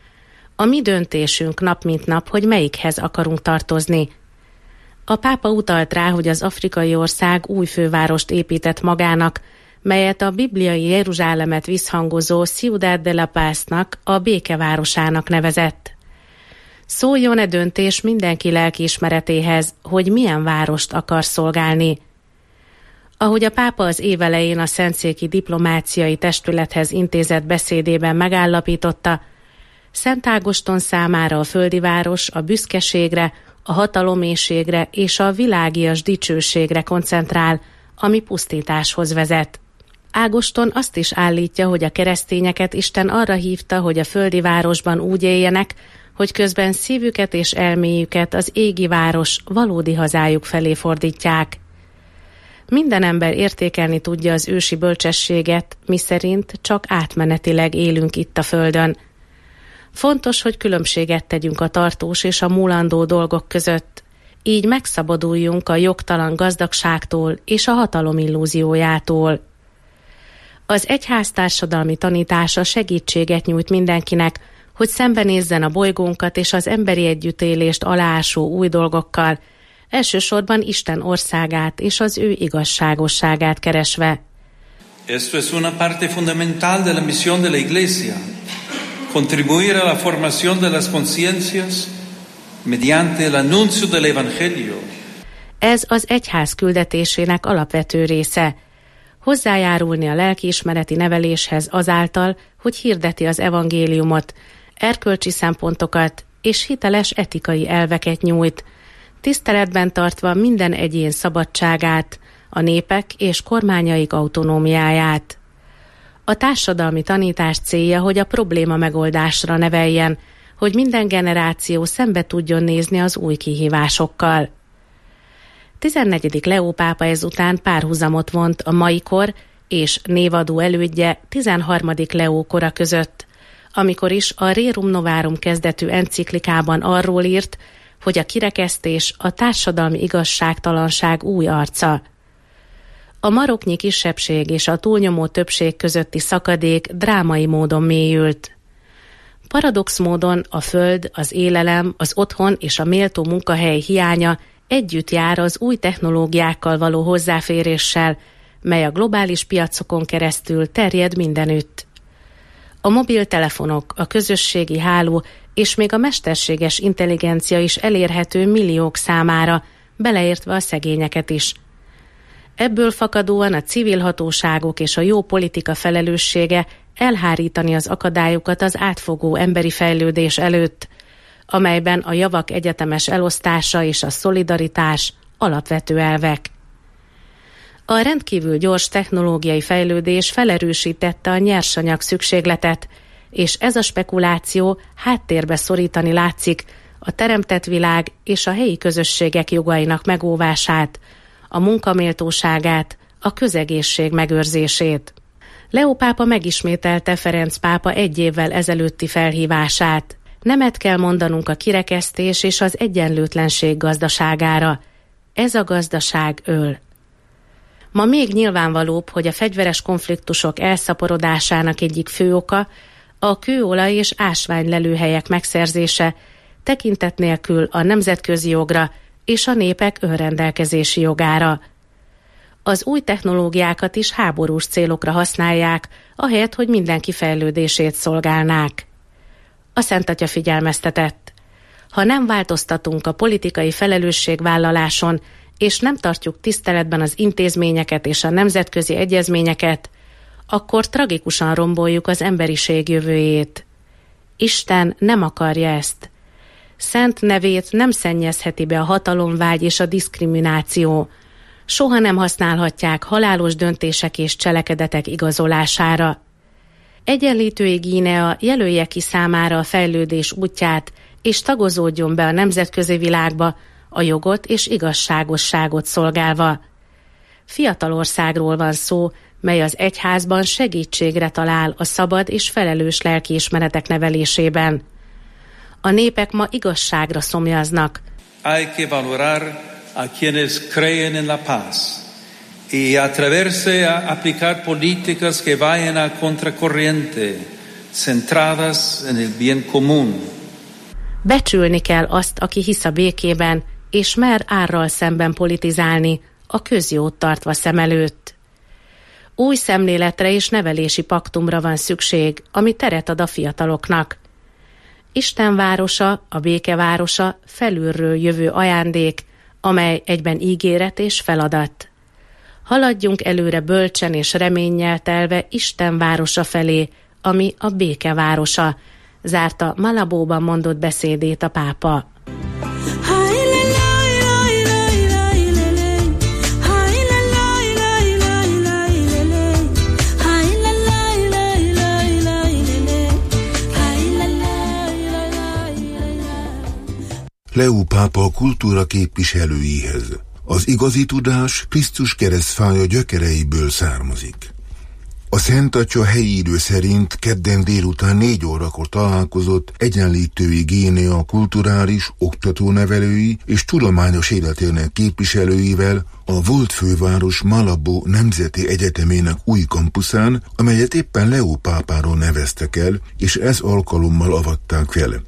A mi döntésünk nap mint nap, hogy melyikhez akarunk tartozni. A pápa utalt rá, hogy az afrikai ország új fővárost épített magának, melyet a bibliai Jeruzsálemet visszhangozó Ciudad de la Paz-nak, a békevárosának nevezett. Szóljon e döntés mindenki lelkiismeretéhez, hogy milyen várost akar szolgálni. Ahogy a pápa az év elején a Szentszéki Diplomáciai Testülethez intézett beszédében megállapította, Szent Ágoston számára a földi város a büszkeségre, a hataloméhségre és a világias dicsőségre koncentrál, ami pusztításhoz vezet. Ágoston azt is állítja, hogy a keresztényeket Isten arra hívta, hogy a földi városban úgy éljenek, hogy közben szívüket és elméjüket az égi város valódi hazájuk felé fordítják. Minden ember értékelni tudja az ősi bölcsességet, miszerint csak átmenetileg élünk itt a földön. Fontos, hogy különbséget tegyünk a tartós és a múlandó dolgok között. Így megszabaduljunk a jogtalan gazdagságtól és a hatalom illúziójától. Az egyház társadalmi tanítása segítséget nyújt mindenkinek, hogy szembenézzen a bolygónkat és az emberi együttélést aláásó új dolgokkal, elsősorban Isten országát és az ő igazságosságát keresve. Esto es una parte fundamental de la misión de la Iglesia, contribuir a la formación de las conciencias mediante el anuncio del Evangelio. Ez az egyház küldetésének alapvető része. Hozzájárulni a lelkiismereti neveléshez azáltal, hogy hirdeti az evangéliumot, erkölcsi szempontokat és hiteles etikai elveket nyújt, tiszteletben tartva minden egyén szabadságát, a népek és kormányaik autonómiáját. A társadalmi tanítás célja, hogy a probléma megoldásra neveljen, hogy minden generáció szembe tudjon nézni az új kihívásokkal. tizennegyedik Leó pápa ezután párhuzamot vont a mai kor és névadó elődje tizenharmadik Leó kora között, amikor is a Rerum Novarum kezdetű enciklikában arról írt, hogy a kirekesztés a társadalmi igazságtalanság új arca. A maroknyi kisebbség és a túlnyomó többség közötti szakadék drámai módon mélyült. Paradox módon a föld, az élelem, az otthon és a méltó munkahely hiánya együtt jár az új technológiákkal való hozzáféréssel, mely a globális piacokon keresztül terjed mindenütt. A mobiltelefonok, a közösségi háló és még a mesterséges intelligencia is elérhető milliók számára, beleértve a szegényeket is. Ebből fakadóan a civil hatóságok és a jó politika felelőssége elhárítani az akadályokat az átfogó emberi fejlődés előtt, amelyben a javak egyetemes elosztása és a szolidaritás alapvető elvek. A rendkívül gyors technológiai fejlődés felerősítette a nyersanyag szükségletet, és ez a spekuláció háttérbe szorítani látszik a teremtett világ és a helyi közösségek jogainak megóvását, a munkaméltóságát, a közegészség megőrzését. Leó pápa megismételte Ferenc pápa egy évvel ezelőtti felhívását. Nemet kell mondanunk a kirekesztés és az egyenlőtlenség gazdaságára. Ez a gazdaság öl. Ma még nyilvánvalóbb, hogy a fegyveres konfliktusok elszaporodásának egyik fő oka a kőolaj és ásványlelőhelyek megszerzése, tekintet nélkül a nemzetközi jogra és a népek önrendelkezési jogára. Az új technológiákat is háborús célokra használják, ahelyett, hogy mindenki fejlődését szolgálnák. A Szentatya figyelmeztetett: ha nem változtatunk a politikai felelősségvállaláson, és nem tartjuk tiszteletben az intézményeket és a nemzetközi egyezményeket, akkor tragikusan romboljuk az emberiség jövőjét. Isten nem akarja ezt. Szent nevét nem szennyezheti be a hatalomvágy és a diszkrimináció. Soha nem használhatják halálos döntések és cselekedetek igazolására. Egyenlítői Guinea jelölje ki számára a fejlődés útját, és tagozódjon be a nemzetközi világba, a jogot és igazságosságot szolgálva. Fiatal országról van szó, mely az egyházban segítségre talál a szabad és felelős lelkiismeretek nevelésében. A népek ma igazságra szomjaznak. Hay que valorar a quienes creen en la paz y atreverse a aplicar políticas que vayan a contracorriente, centradas en el bien común. Becsülni kell azt, aki hisz a békében, és mer árral szemben politizálni, a közjót tartva szem előtt. Új szemléletre és nevelési paktumra van szükség, ami teret ad a fiataloknak. Isten városa, a békevárosa felülről jövő ajándék, amely egyben ígéret és feladat. Haladjunk előre bölcsen és reménnyel telve Isten városa felé, ami a békevárosa, zárta Malabóban mondott beszédét a pápa. Leó pápa a kultúra képviselőihez. Az igazi tudás Krisztus keresztfája gyökereiből származik. A Szent Atya helyi idő szerint kedden délután négy órakor találkozott Egyenlítői Guinea kulturális, oktatónevelői és tudományos életének képviselőivel a volt főváros Malabo Nemzeti Egyetemének új kampuszán, amelyet éppen Leó pápáról neveztek el, és ez alkalommal avatták fel.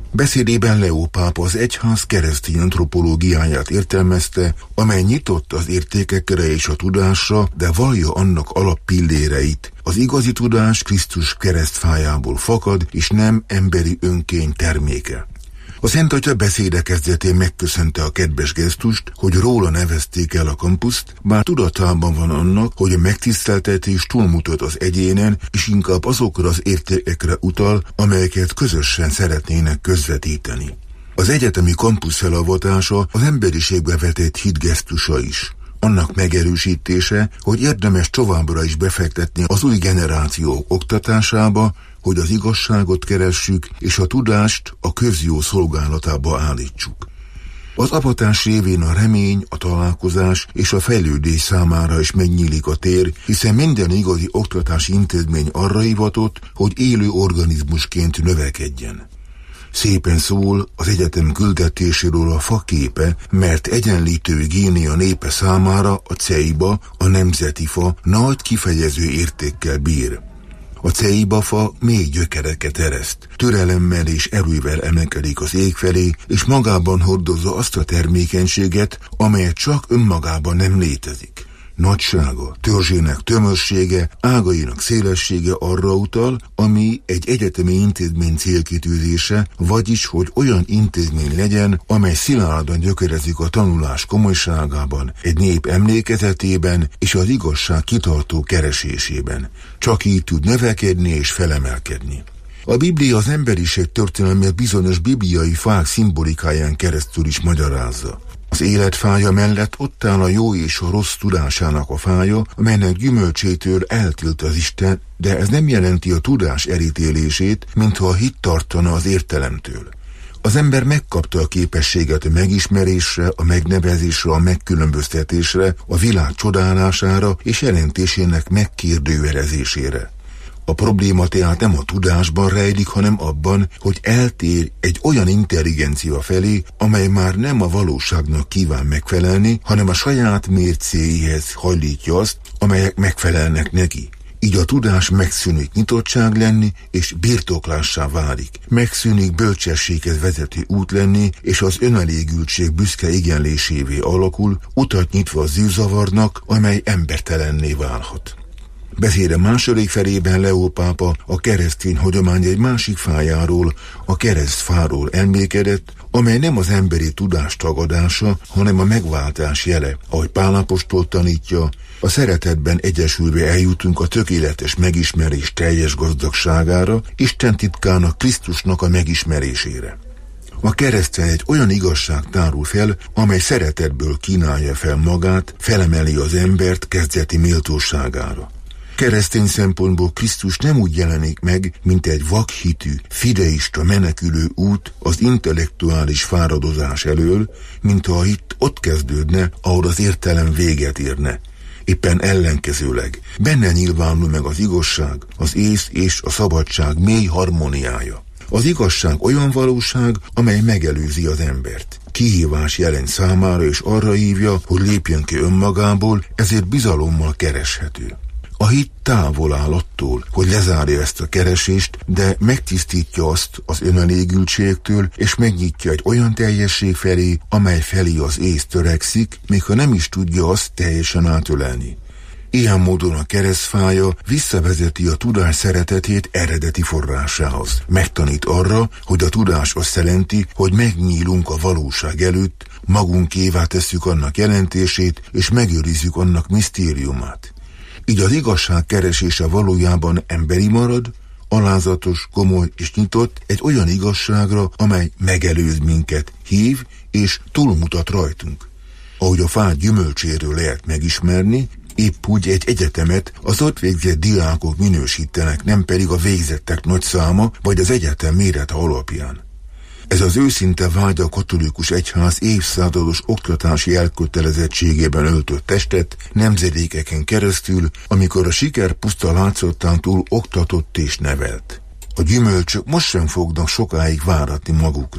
Beszédében Leó pápa az egyház keresztény antropológiáját értelmezte, amely nyitott az értékekre és a tudásra, de vallja annak alappilléreit. Az igazi tudás Krisztus keresztfájából fakad, és nem emberi önkény terméke. A Szent Atya beszéde kezdetén megköszönte a kedves gesztust, hogy róla nevezték el a kampuszt, bár tudatában van annak, hogy a megtiszteltetés túlmutat az egyénen, és inkább azokra az értékekre utal, amelyeket közösen szeretnének közvetíteni. Az egyetemi kampusz felavatása az emberiségbe vetett hit gesztusa is. Annak megerősítése, hogy érdemes továbbra is befektetni az új generációk oktatásába, hogy az igazságot keressük, és a tudást a közjó szolgálatába állítsuk. Az avatás révén a remény, a találkozás és a fejlődés számára is megnyílik a tér, hiszen minden igazi oktatási intézmény arra hivatott, hogy élő organizmusként növekedjen. Szépen szól az egyetem küldetéséről a fa képe, mert egyenlítő génia népe számára a ceiba, a nemzeti fa nagy kifejező értékkel bír. A ceibafa mély gyökereket ereszt, türelemmel és erővel emelkedik az ég felé, és magában hordozza azt a termékenységet, amelyet csak önmagában nem létezik. Nagysága, törzsének tömörsége, ágainak szélessége arra utal, ami egy egyetemi intézmény célkitűzése, vagyis hogy olyan intézmény legyen, amely szilárdan gyökerezik a tanulás komolyságában, egy nép emlékezetében és az igazság kitartó keresésében. Csak így tud növekedni és felemelkedni. A Biblia az emberiség történelmét bizonyos bibliai fák szimbolikáján keresztül is magyarázza. Az életfája mellett ott áll a jó és a rossz tudásának a fája, amelynek gyümölcsétől eltilt az Isten, de ez nem jelenti a tudás elítélését, mintha a hit tartana az értelemtől. Az ember megkapta a képességet a megismerésre, a megnevezésre, a megkülönböztetésre, a világ csodálására és jelentésének megkérdőjelezésére. A probléma tehát nem a tudásban rejlik, hanem abban, hogy eltér egy olyan intelligencia felé, amely már nem a valóságnak kíván megfelelni, hanem a saját mércéihez hajlítja azt, amelyek megfelelnek neki. Így a tudás megszűnik nyitottság lenni, és birtoklássá válik. Megszűnik bölcsességhez vezető út lenni, és az önelégültség büszke igenlésévé alakul, utat nyitva a zűrzavarnak, amely embertelenné válhat. Beszéde második felében Leó pápa a keresztény hagyomány egy másik fájáról, a keresztfáról elmélkedett, amely nem az emberi tudás tagadása, hanem a megváltás jele. Ahogy Pál apostol tanítja, a szeretetben egyesülve eljutunk a tökéletes megismerés teljes gazdagságára, Isten titkának, Krisztusnak a megismerésére. A kereszten egy olyan igazság tárul fel, amely szeretetből kínálja fel magát, felemeli az embert kezdeti méltóságára. Keresztény szempontból Krisztus nem úgy jelenik meg, mint egy vakhitű, fideista menekülő út az intellektuális fáradozás elől, mintha a hit ott kezdődne, ahol az értelem véget érne. Éppen ellenkezőleg, benne nyilvánul meg az igazság, az ész és a szabadság mély harmóniája. Az igazság olyan valóság, amely megelőzi az embert. Kihívás jelent számára és arra hívja, hogy lépjen ki önmagából, ezért bizalommal kereshető. A hit távol áll attól, hogy lezárja ezt a keresést, de megtisztítja azt az önelégültségtől, és megnyitja egy olyan teljesség felé, amely felé az ész törekszik, még ha nem is tudja azt teljesen átölelni. Ilyen módon a keresztfája visszavezeti a tudás szeretetét eredeti forrásához. Megtanít arra, hogy a tudás azt jelenti, hogy megnyílunk a valóság előtt, magunkévá tesszük annak jelentését, és megőrizzük annak misztériumát. Így az igazság keresése valójában emberi marad, alázatos, komoly és nyitott egy olyan igazságra, amely megelőz minket, hív és túlmutat rajtunk. Ahogy a fát gyümölcséről lehet megismerni, épp úgy egy egyetemet az ott végzett diákok minősítenek, nem pedig a végzettek nagy száma vagy az egyetem mérete alapján. Ez az őszinte vágy a katolikus egyház évszázados oktatási elkötelezettségében öltött testet nemzedékeken keresztül, amikor a siker puszta látszottán túl oktatott és nevelt. A gyümölcsök most sem fognak sokáig váratni magukra.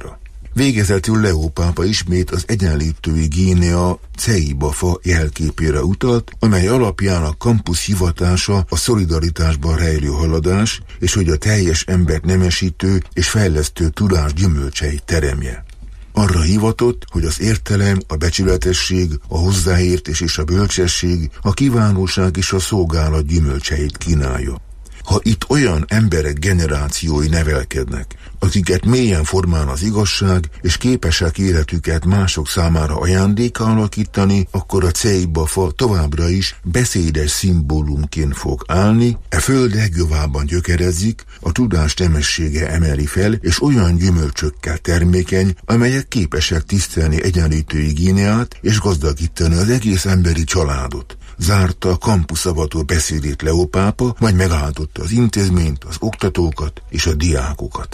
Végezetül Leó pápa ismét az egyenlítői Guinea ceibafa jelképére utalt, amely alapján a kampusz hivatása a szolidaritásban rejlő haladás, és hogy a teljes embert nemesítő és fejlesztő tudás gyümölcseit teremje. Arra hivatott, hogy az értelem, a becsületesség, a hozzáértés és a bölcsesség, a kívánóság és a szolgálat gyümölcseit kínálja. Ha itt olyan emberek generációi nevelkednek, akiket mélyen formál az igazság, és képesek életüket mások számára ajándéka alakítani, akkor a ceibafa továbbra is beszédes szimbólumként fog állni, e föld legjavában gyökerezik, a tudás nemessége emeli fel, és olyan gyümölcsökkel termékeny, amelyek képesek tisztelni egyenlítői Guineát, és gazdagítani az egész emberi családot. Zárta a kampuszszavató beszédét Leó pápa, majd megáldotta az intézményt, az oktatókat és a diákokat.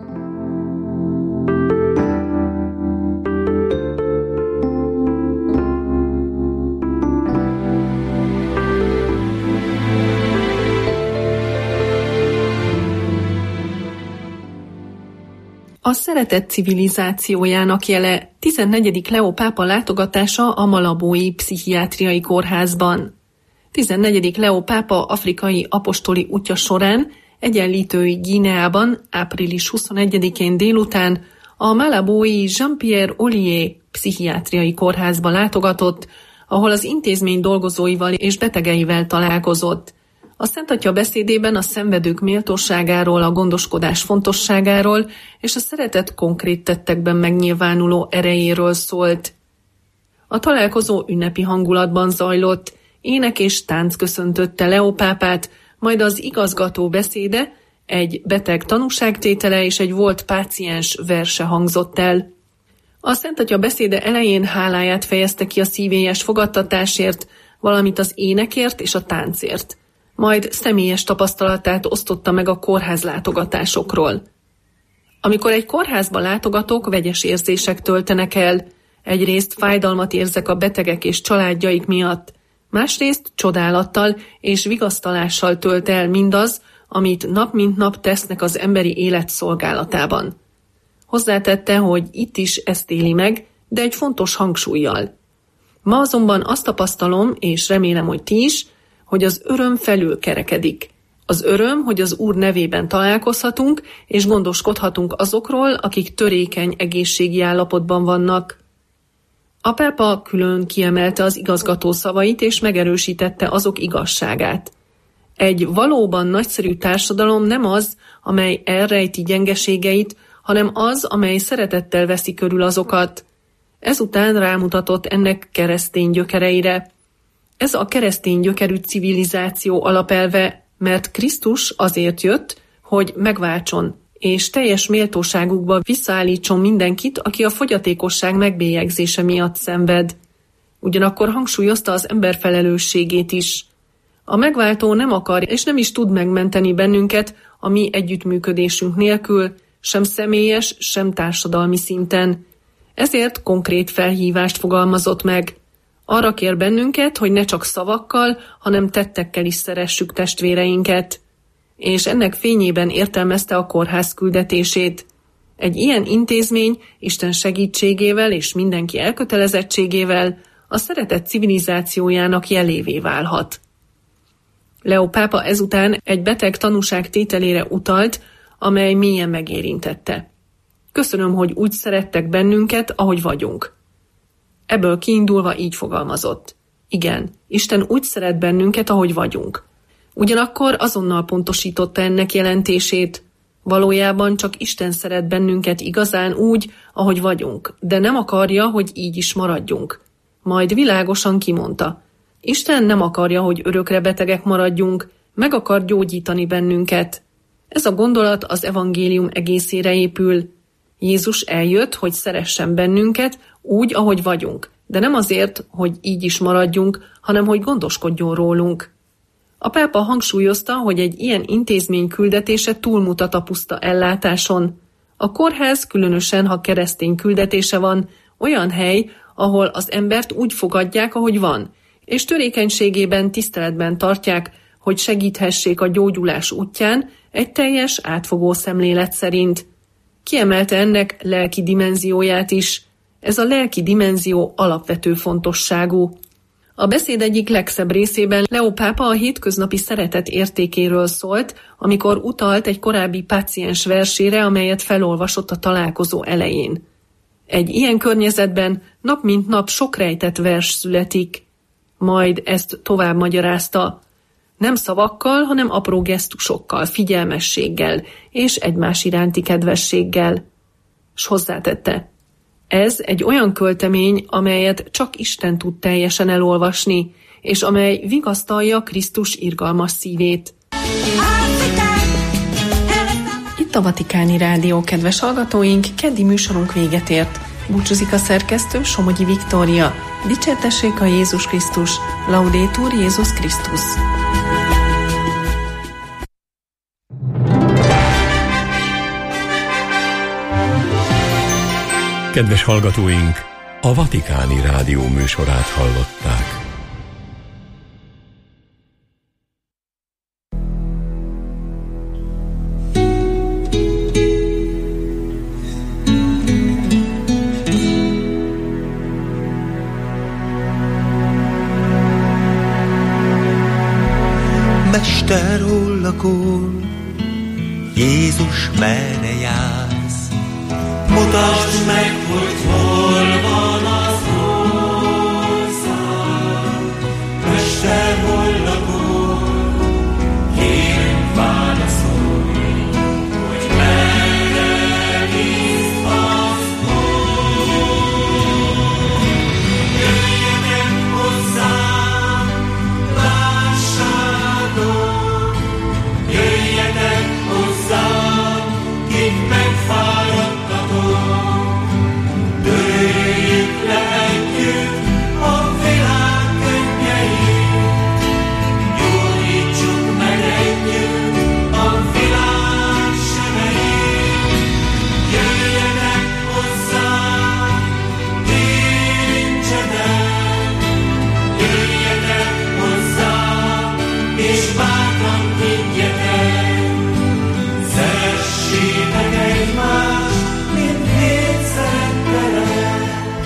A szeretet civilizációjának jele tizennegyedik Leó pápa látogatása a Malabói Pszichiátriai Kórházban. tizennegyedik Leó pápa afrikai apostoli útja során egyenlítői Guineában április huszonegyedikén délután a Malabói Jean-Pierre Ollier Pszichiátriai Kórházba látogatott, ahol az intézmény dolgozóival és betegeivel találkozott. A Szent Atya beszédében a szenvedők méltóságáról, a gondoskodás fontosságáról és a szeretet konkrét tettekben megnyilvánuló erejéről szólt. A találkozó ünnepi hangulatban zajlott, ének és tánc köszöntötte Leó pápát, majd az igazgató beszéde, egy beteg tanúságtétele és egy volt páciens verse hangzott el. A Szent Atya beszéde elején háláját fejezte ki a szívélyes fogadtatásért, valamint az énekért és a táncért. Majd személyes tapasztalatát osztotta meg a kórház látogatásokról. Amikor egy kórházba látogatok, vegyes érzések töltenek el. Egyrészt fájdalmat érzek a betegek és családjaik miatt, másrészt csodálattal és vigasztalással tölt el mindaz, amit nap mint nap tesznek az emberi élet szolgálatában. Hozzátette, hogy itt is ezt éli meg, de egy fontos hangsúllyal. Ma azonban azt tapasztalom, és remélem, hogy ti is, hogy az öröm felül kerekedik. Az öröm, hogy az Úr nevében találkozhatunk, és gondoskodhatunk azokról, akik törékeny egészségi állapotban vannak. A pápa külön kiemelte az igazgató szavait, és megerősítette azok igazságát. Egy valóban nagyszerű társadalom nem az, amely elrejti gyengeségeit, hanem az, amely szeretettel veszi körül azokat. Ezután rámutatott ennek keresztény gyökereire. Ez a keresztény gyökerű civilizáció alapelve, mert Krisztus azért jött, hogy megváltson, és teljes méltóságukba visszaállítson mindenkit, aki a fogyatékosság megbélyegzése miatt szenved. Ugyanakkor hangsúlyozta az ember felelősségét is. A megváltó nem akar és nem is tud megmenteni bennünket a mi együttműködésünk nélkül, sem személyes, sem társadalmi szinten. Ezért konkrét felhívást fogalmazott meg. Arra kér bennünket, hogy ne csak szavakkal, hanem tettekkel is szeressük testvéreinket. És ennek fényében értelmezte a kórház küldetését. Egy ilyen intézmény Isten segítségével és mindenki elkötelezettségével a szeretet civilizációjának jelévé válhat. Leó pápa ezután egy beteg tanúság tételére utalt, amely mélyen megérintette. Köszönöm, hogy úgy szerettek bennünket, ahogy vagyunk. Ebből kiindulva így fogalmazott. Igen, Isten úgy szeret bennünket, ahogy vagyunk. Ugyanakkor azonnal pontosította ennek jelentését. Valójában csak Isten szeret bennünket igazán úgy, ahogy vagyunk, de nem akarja, hogy így is maradjunk. Majd világosan kimondta. Isten nem akarja, hogy örökre betegek maradjunk, meg akar gyógyítani bennünket. Ez a gondolat az evangélium egészére épül. Jézus eljött, hogy szeressen bennünket úgy, ahogy vagyunk, de nem azért, hogy így is maradjunk, hanem hogy gondoskodjon rólunk. A pápa hangsúlyozta, hogy egy ilyen intézmény küldetése túlmutat a puszta ellátáson. A kórház, különösen ha keresztény küldetése van, olyan hely, ahol az embert úgy fogadják, ahogy van, és törékenységében tiszteletben tartják, hogy segíthessék a gyógyulás útján egy teljes, átfogó szemlélet szerint. kiemelte ennek lelki dimenzióját is. Ez a lelki dimenzió alapvető fontosságú. A beszéd egyik legszebb részében Leó pápa a hétköznapi szeretet értékéről szólt, amikor utalt egy korábbi páciens versére, amelyet felolvasott a találkozó elején. Egy ilyen környezetben nap mint nap sok rejtett vers születik. Majd ezt tovább magyarázta. Nem szavakkal, hanem apró gesztusokkal, figyelmességgel és egymás iránti kedvességgel. S hozzátette, ez egy olyan költemény, amelyet csak Isten tud teljesen elolvasni, és amely vigasztalja Krisztus irgalmas szívét. Itt a Vatikáni Rádió, kedves hallgatóink, keddi műsorunk véget ért. Búcsúzik a szerkesztő, Somogyi Viktória. Dicsértessék a Jézus Krisztus, Laudetur Jézus Krisztus. Kedves hallgatóink, a Vatikáni Rádió műsorát hallották. Mester, hol lakol? Jézus, merre jársz? Mutasd meg, hogy hol van az ország. Mester, hol lakol? Kérünk, válaszolj, hogy merre visz az Úr. Jöjjetek hozzám, válságon, jöjjetek hozzám, kik megfáradtatok. Dőljük le együtt a világ könnyeit, gyógyítsuk meg együtt a világ sebeit. Jöjjenek hozzám, érintsetek, jöjjetek hozzám, és bátran higgyetek. Szeressétek egymást, mint hét szerettelek.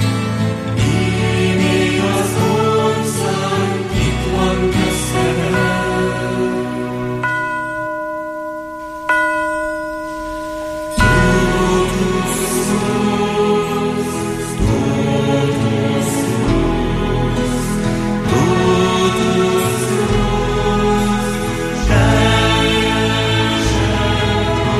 Ímé az ország, itt van köztetek. Totus sus, totus sus, totus sus, teljesek a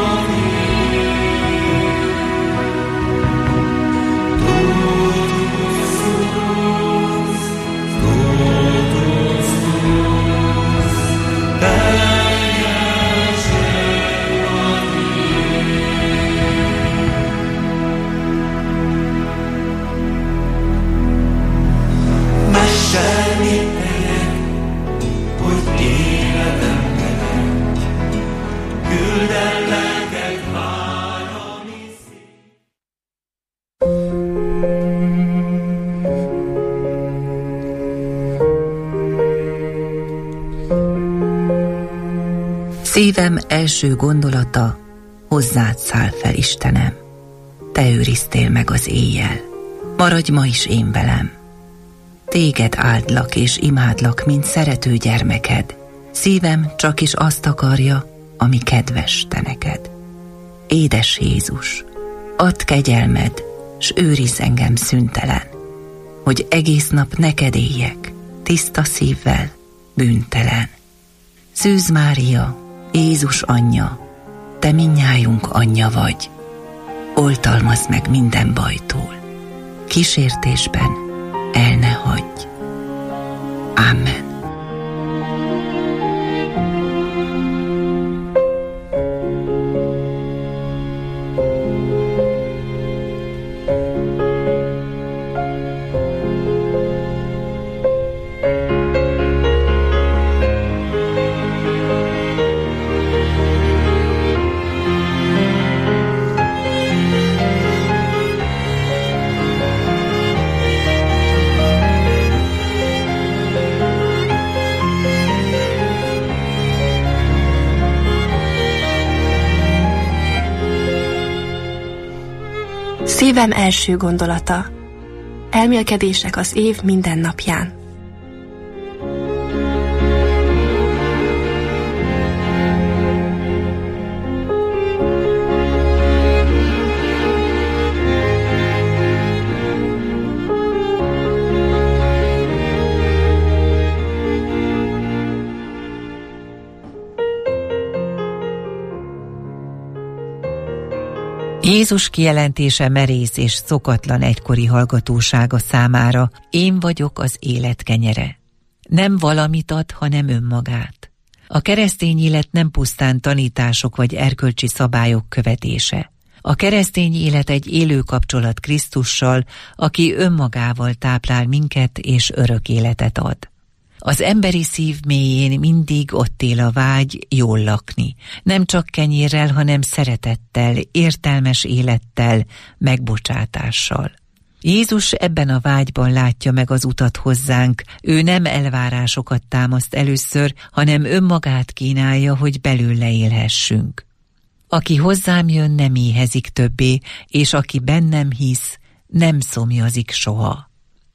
Mester, mit tegyek, hogy életem legyen? Küld el lelked vágyani Szívem első gondolata, hozzád száll fel, Istenem. Te őriztél meg az éjjel, maradj ma is én velem. Téged áldlak és imádlak, mint szerető gyermeked. Szívem csak is azt akarja, ami kedves te neked. Édes Jézus, add kegyelmed, s őrizz engem szüntelen, hogy egész nap neked éljek, tiszta szívvel, bűntelen. Szűz Mária, Jézus anyja, te mindnyájunk anyja vagy. Oltalmazd meg minden bajtól, kísértésben el ne hagyj. Amen. Szívem első gondolata. Elmélkedések az év minden napján. Jézus kijelentése merész és szokatlan egykori hallgatósága számára: én vagyok az élet kenyere. Nem valamit ad, hanem önmagát. A keresztény élet nem pusztán tanítások vagy erkölcsi szabályok követése. A keresztény élet egy élő kapcsolat Krisztussal, aki önmagával táplál minket és örök életet ad. Az emberi szív mélyén mindig ott él a vágy jól lakni. Nem csak kenyérrel, hanem szeretettel, értelmes élettel, megbocsátással. Jézus ebben a vágyban látja meg az utat hozzánk. Ő nem elvárásokat támaszt először, hanem önmagát kínálja, hogy belőle élhessünk. Aki hozzám jön, nem éhezik többé, és aki bennem hisz, nem szomjazik soha.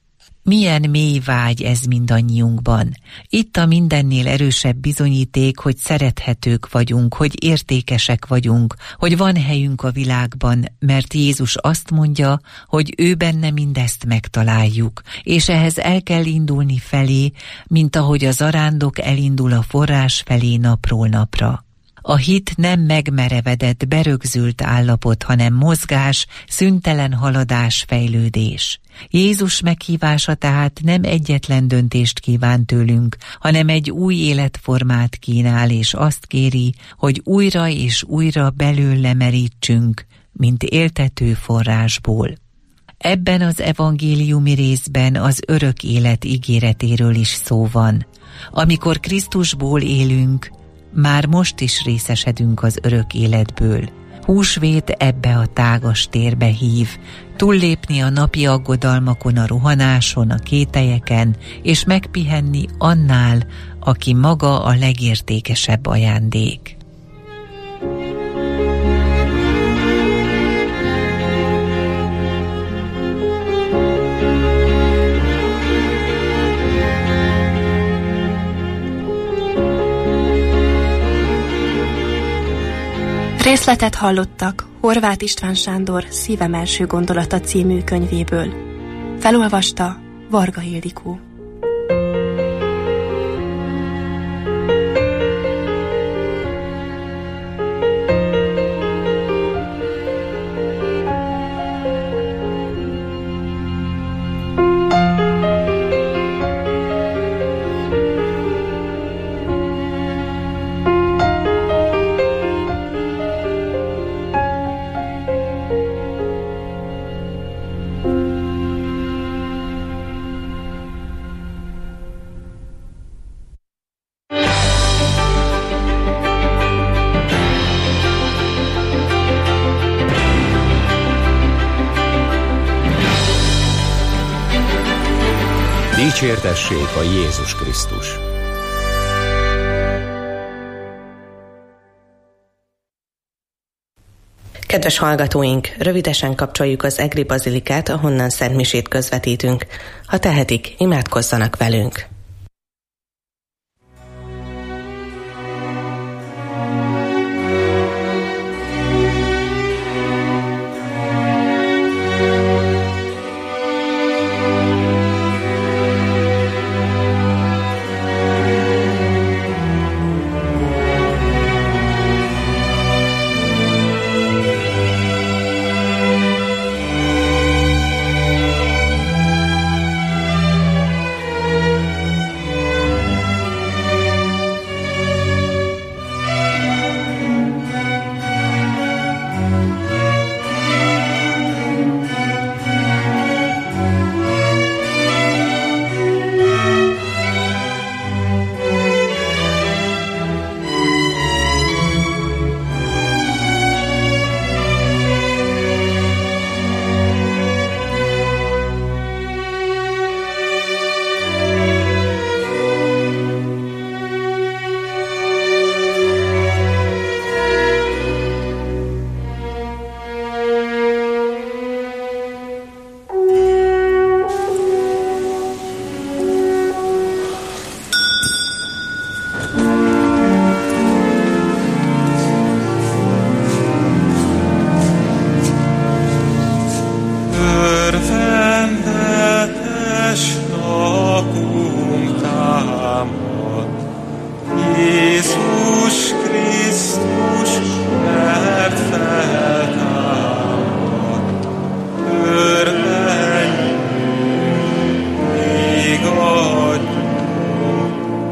Milyen mély vágy ez mindannyiunkban. Itt a mindennél erősebb bizonyíték, hogy szerethetők vagyunk, hogy értékesek vagyunk, hogy van helyünk a világban, mert Jézus azt mondja, hogy ő benne mindezt megtaláljuk, és ehhez el kell indulni felé, mint ahogy a zarándok elindul a forrás felé napról napra. A hit nem megmerevedett, berögzült állapot, hanem mozgás, szüntelen haladás, fejlődés. Jézus meghívása tehát nem egyetlen döntést kíván tőlünk, hanem egy új életformát kínál, és azt kéri, hogy újra és újra belőle merítsünk, mint éltető forrásból. Ebben az evangéliumi részben az örök élet ígéretéről is szó van. Amikor Krisztusból élünk, már most is részesedünk az örök életből. Húsvét ebbe a tágas térbe hív, túllépni a napi aggodalmakon, a rohanáson, a kételyeken, és megpihenni annál, aki maga a legértékesebb ajándék. Részletet hallottak Horváth István Sándor Szívem első gondolata című könyvéből. Felolvasta Varga Ildikó. Dicsértessék a Jézus Krisztus! Kedves hallgatóink, rövidesen kapcsoljuk az egri bazilikát, ahonnan szentmisét közvetítünk. Ha tehetik, imádkozzanak velünk.